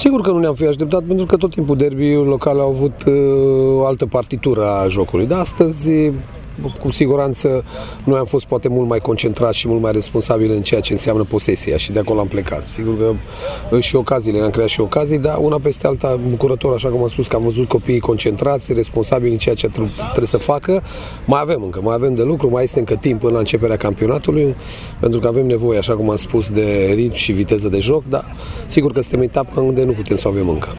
Sigur că nu ne-am fi așteptat, pentru că tot timpul derbiul local au avut o altă partitură a jocului. Dar astăzi, cu siguranță, noi am fost poate mult mai concentrați și mult mai responsabili în ceea ce înseamnă posesia și de acolo am plecat. Sigur că și ocaziile, ne-am creat și ocazii, dar una peste alta bucurător, așa cum am spus, că am văzut copiii concentrați, responsabili în ceea ce trebuie să facă. Mai avem de lucru, mai este încă timp până la începerea campionatului, pentru că avem nevoie, așa cum am spus, de ritm și viteză de joc, dar sigur că suntem în etapa unde nu putem să o avem încă.